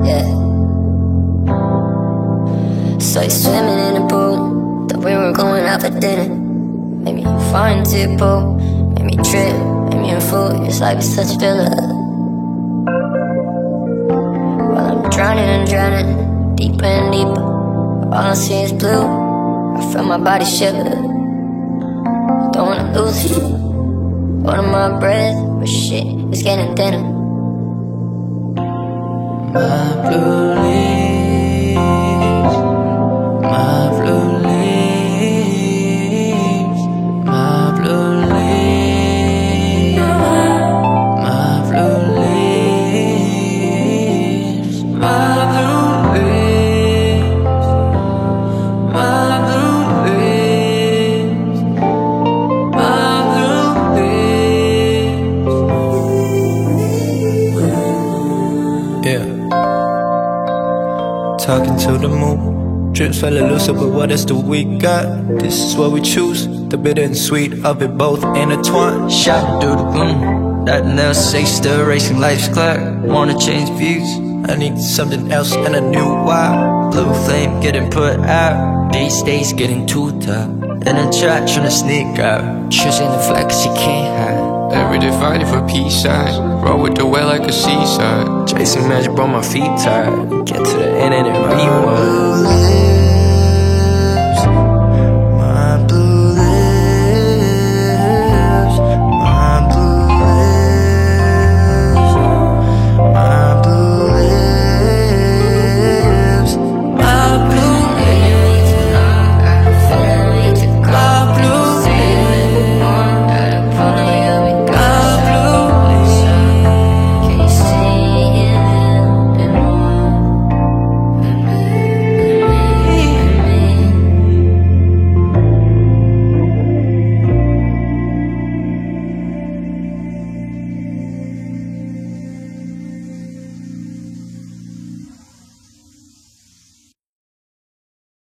yeah. So you swimming in the pool, thought we were going out for dinner. Made me fall into your pool, made me trip, made me a fool. It's like we're such a filler. While I'm drowning and drowning, deeper and deeper, all I see is blue. I feel my body shiver. Don't wanna lose you, holding my breath, but shit, it's getting thinner. My blue leaves, my blue leaves, my blue leaves, my blue leaves, my blue leaves, my blue leaves, my blue leaves. Yeah. Talking to the moon, drips fell loose, but what else do we got? This is what we choose, the bitter and sweet of it both intertwined. Shot through the gloom, nothing else safe, still racing life's clock. Wanna change views, I need something else and a new why. Blue flame getting put out, these days getting too tough. In a trap tryna sneak out, choosing the flex you can't hide. Every day fighting for peace side, roll with the whale like a seaside. Chasing magic, bro, my feet tired. Get to the end and then rewind.